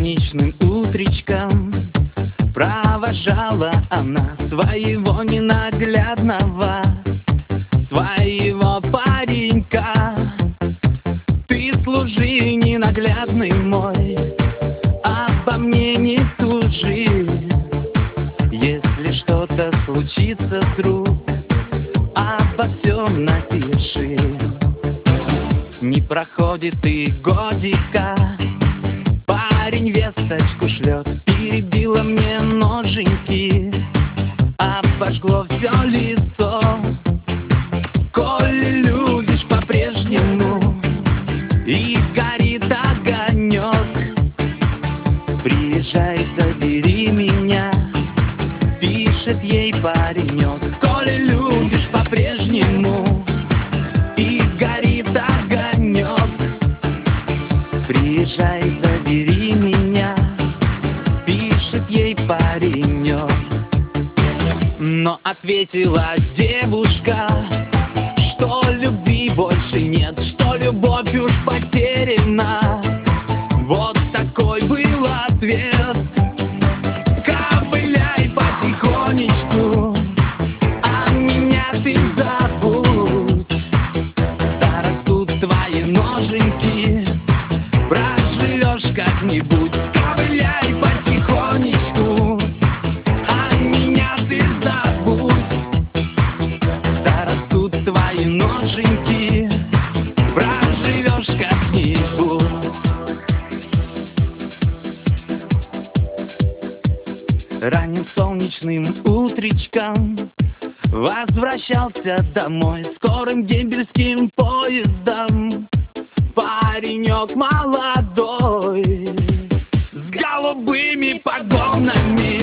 солнечным утречком провожала она своего ненаглядного, своего паренька. Ты служи, ненаглядный мой, обо мне не тужи. Если что-то случится вдруг, обо всем напиши. Не проходит и годика, парень весточку шлет: перебила мне ноженьки, обожгло все лицо. Коли любишь по-прежнему и горит огонек, приезжай, забери меня, пишет ей паренек. Коли любишь по-прежнему и горит огонек, приезжай, забери меня, пишет ей паренек. Но ответила девушка, что любви больше нет, что любовь уж потеряна. Вот такой был ответ. Ковыляй потихонечку, а меня ты забудь. Да растут твои ноженьки, проживешь как-нибудь. Ковыляй потихонечку, а меня ты забудь. Да растут твои ноженьки, проживешь как-нибудь. Ранним солнечным утречком возвращался домой скорым дембельским поездом паренек молодой, с голубыми погонами.